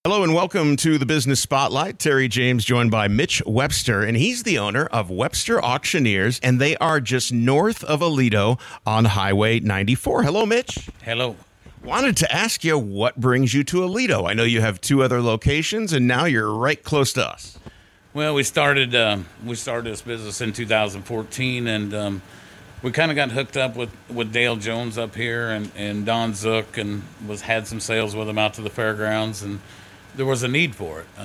Hello and welcome to the Business Spotlight. Terry James joined by Mitch Webster, and he's the owner of Webster Auctioneers, and they are just north of Aledo on Highway 94. Hello, Mitch. Hello. Wanted to ask you what brings you to Aledo. I know you have two other locations, and now you're right close to us. Well, we started this business in 2014, and we kind of got hooked up with Dale Jones up here and Don Zook, and had some sales with him out to the fairgrounds, and there was a need for it.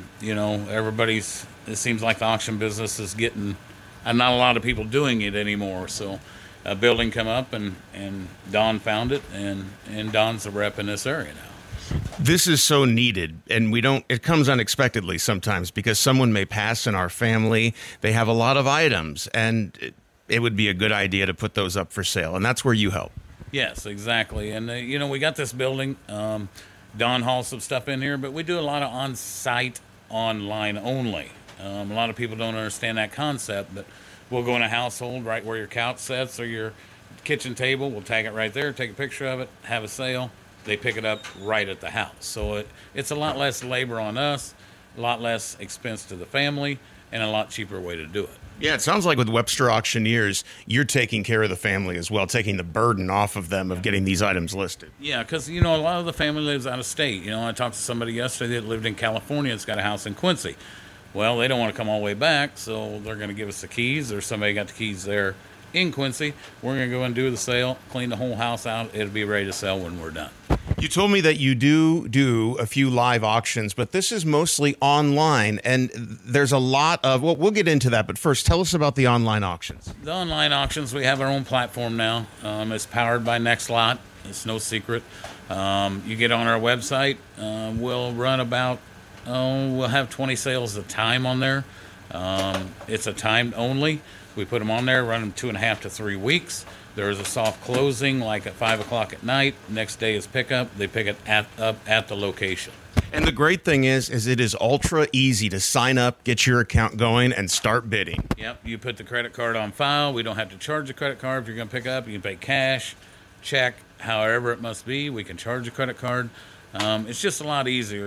It seems like the auction business is getting, not a lot of people doing it anymore. So a building come up and Don found it, and Don's a rep in this area now. This is so needed, and it comes unexpectedly sometimes because someone may pass in our family. They have a lot of items, and it would be a good idea to put those up for sale, and that's where you help. Yes, exactly. And, we got this building. Don hauls some stuff in here, but we do a lot of on-site, online only. A lot of people don't understand that concept, but we'll go in a household right where your couch sits or your kitchen table. We'll tag it right there, take a picture of it, have a sale. They pick it up right at the house. So it's a lot less labor on us, a lot less expense to the family, and a lot cheaper way to do it. Yeah, it sounds like with Webster Auctioneers, you're taking care of the family as well, taking the burden off of them of getting these items listed. Yeah, because, a lot of the family lives out of state. I talked to somebody yesterday that lived in California that's got a house in Quincy. Well, they don't want to come all the way back, so they're going to give us the keys, or somebody got the keys there in Quincy. We're going to go and do the sale, clean the whole house out. It'll be ready to sell when we're done. You told me that you do a few live auctions, but this is mostly online, and there's a lot of, well, we'll get into that, but first, tell us about the online auctions. The online auctions, we have our own platform now. It's powered by Nextlot. It's no secret. You get on our website. We'll run we'll have 20 sales a time on there. It's a time only. We put them on there, run them 2.5 to 3 weeks. There's a soft closing, like at 5 o'clock at night. Next day is pickup. They pick it up at the location. And the great thing is it is ultra easy to sign up, get your account going, and start bidding. Yep, you put the credit card on file. We don't have to charge the credit card. If you're going to pick up, you can pay cash, check, however it must be. We can charge a credit card. It's just a lot easier.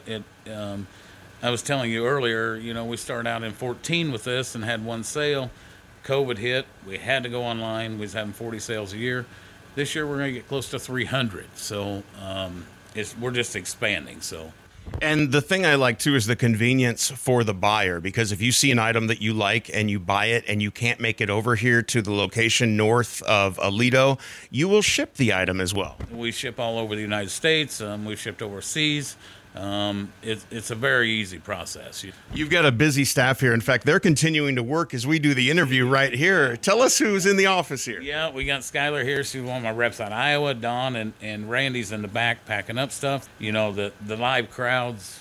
I was telling you earlier, we started out in 14 with this and had one sale. COVID hit. We had to go online. We was having 40 sales a year. This year we're going to get close to 300. So we're just expanding. So. And the thing I like too is the convenience for the buyer, because if you see an item that you like and you buy it and you can't make it over here to the location north of Aledo, you will ship the item as well. We ship all over the United States. We've shipped overseas. It's a very easy process. You've got a busy staff here. In fact, they're continuing to work as we do the interview right here. Tell us who's in the office here. Yeah, we got Skylar here. She's one of my reps out of Iowa. Don and Randy's in the back packing up stuff. The live crowds,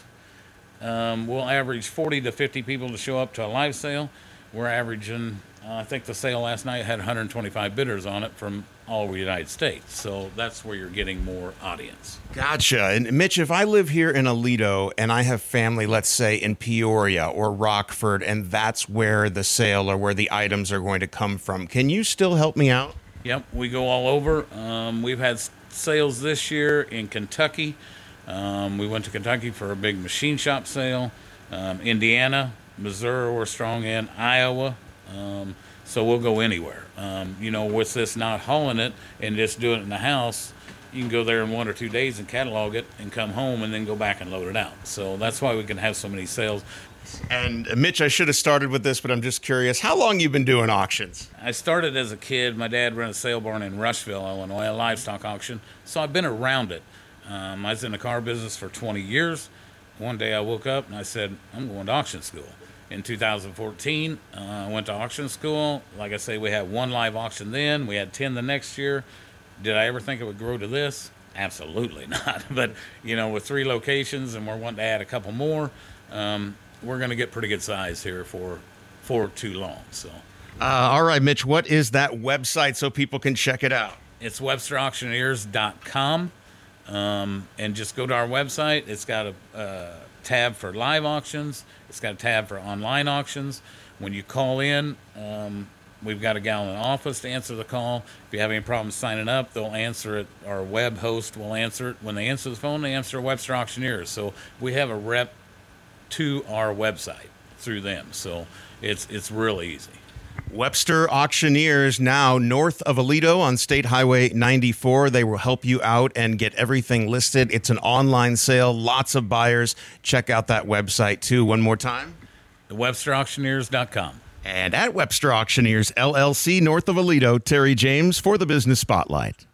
we'll average 40 to 50 people to show up to a live sale. We're averaging, I think the sale last night had 125 bidders on it from all over the United States. So that's where you're getting more audience. Gotcha. And Mitch, if I live here in Aledo and I have family, let's say in Peoria or Rockford, and that's where the sale or where the items are going to come from, can you still help me out? Yep, we go all over. We've had sales this year in Kentucky. We went to Kentucky for a big machine shop sale. Indiana, Missouri, we're strong in, Iowa. So we'll go anywhere. With this not hauling it and just doing it in the house, you can go there in 1 or 2 days and catalog it and come home and then go back and load it out. So that's why we can have so many sales. And Mitch, I should have started with this, but I'm just curious, how long you been doing auctions? I started as a kid. My dad ran a sale barn in Rushville, Illinois, a livestock auction. So I've been around it. I was in the car business for 20 years. One day I woke up and I said, I'm going to auction school. In 2014, I went to auction school. Like I say, we had one live auction then. We had 10 the next year. Did I ever think it would grow to this? Absolutely not. But, with 3 locations and we're wanting to add a couple more, we're going to get pretty good size here for too long. So, all right, Mitch, what is that website so people can check it out? It's WebsterAuctioneers.com. And just go to our website. It's got a tab for live auctions. It's got a tab for online auctions. When you call in, We've got a gal in the office to answer the call. If you have any problems signing up, they'll answer it. Our web host will answer it. When they answer the phone, they answer Webster Auctioneers. So we have a rep to our website through them. So it's really easy. Webster Auctioneers, now north of Aledo on State Highway 94. They will help you out and get everything listed. It's an online sale, lots of buyers. Check out that website too. One more time. WebsterAuctioneers.com. And at Webster Auctioneers, LLC, north of Aledo, Terry James for the Business Spotlight.